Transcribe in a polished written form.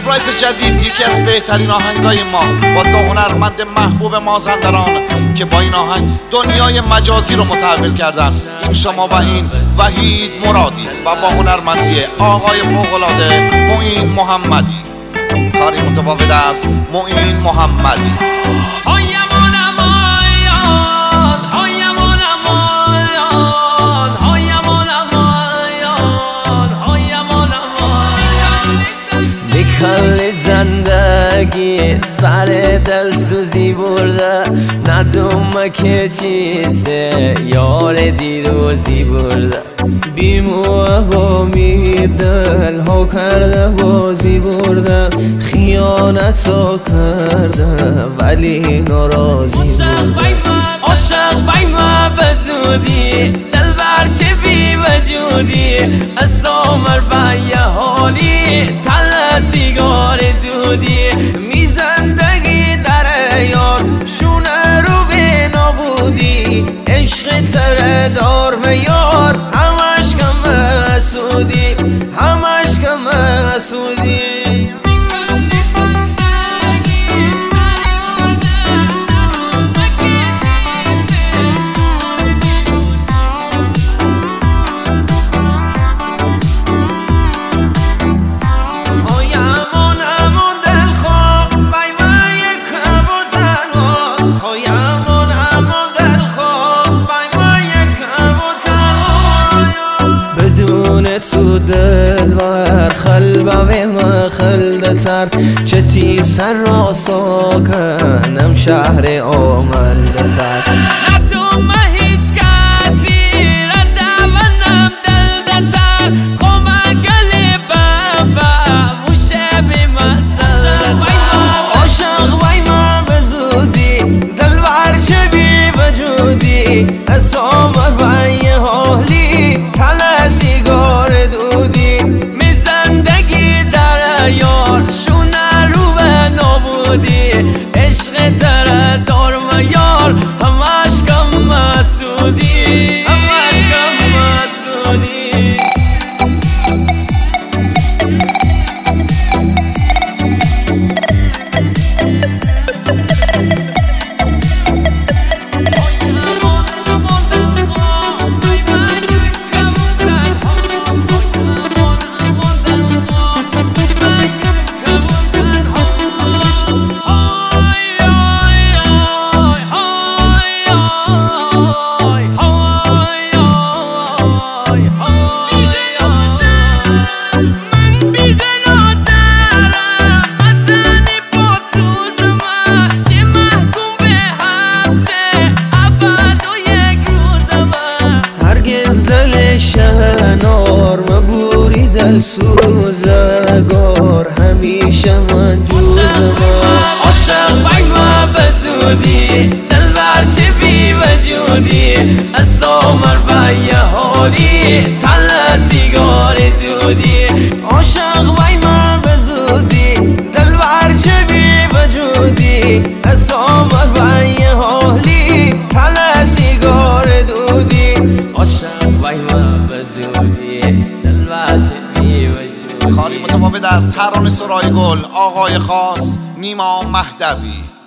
سورپرایز جدید، یکی از بهترین آهنگای ما با دو هنرمند محبوب مازندران که با این آهنگ دنیای مجازی رو متحول کردن. این شما و این وحید مرادی و با هنرمندی آقای فوق‌العاده معین محمدی. کاری متفاوت از معین محمدی. کل زندگی سر دل سوزی برده، ندوم که چیزه یار دیروزی برده. بیموه و میر دل ها کرده بازی برده، خیانت ها کرده ولی ناراضی برده. عاشق بای ما بزودی دل برچه بی وجودی، از سامر بای حالی تل سیگار دودی. می زندگی در یار شونه رو به نابودی، عشق تره دار و یار همش کم حسودی، همش کم حسودی. تو دلبر خلبه ما خلدتر، چتی سر را ساکنم شهر آملدتر. نتو ما هیچ کسی را دونم دلدتر، خوما گلی بابا موشه بی مزدتر. عاشق بای ما بزودی دلبر چه بی وجودی، از سامر بای حالی تل سیگار دودی. می زندگی در یار شونه رو به نابودی، عشق تره دار و یار همش کم مسودی، همش کم مسودی. شهنار مبوری دل سوزگار، همیشه من جوزم. عاشق بای ما بزودی دل برچه بی وجودی، از سامر بای حالی تل سیگار دودی. عاشق بای ما بزودی دل برچه بی وجودی، از سامر بای حالی تل سیگار دودی. عاشق بای ما بزودی دل برچه بی وجودی. کاری متفاوت از ترانه سرای گل آقای خاص نیما مهدوی.